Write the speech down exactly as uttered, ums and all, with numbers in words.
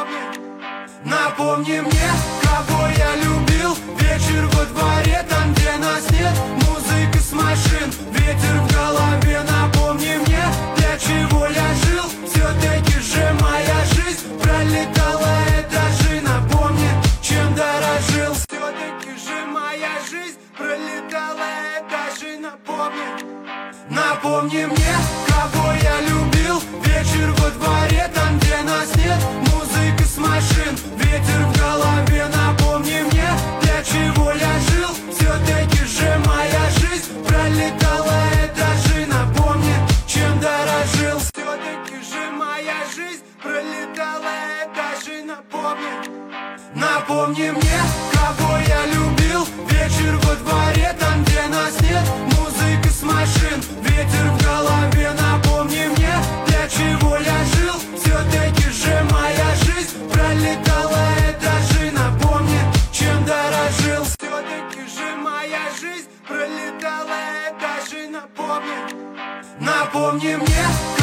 Напомни мне, кого я любил. Вечер во дворе, там где нас нет. Музыка с машин, ветер в голове. Напомни мне, для чего я жил. Все-таки же моя жизнь пролетала этажи. Напомни, чем дорожил. Все-таки же моя жизнь пролетала этажи. Напомни, напомни мне, кого я любил. Вечер во дворе, там где нас нет. Музыка с машин, ветер в голове. Напомни мне, для чего я жил. Все-таки же моя жизнь пролетала этажи. Напомни, чем дорожил. Все-таки же моя жизнь пролетала этажи. Напомни, напомни мне, кого я любил. Вечер во дворе, там где нас нет. Музыка с машин, ветер в голове. Напомни мне, для чего я жил. Все-таки же моя жизнь пролетала этажи. Напомни, чем дорожил. Все-таки же моя жизнь пролетала этажи. Напомни, напомни мне.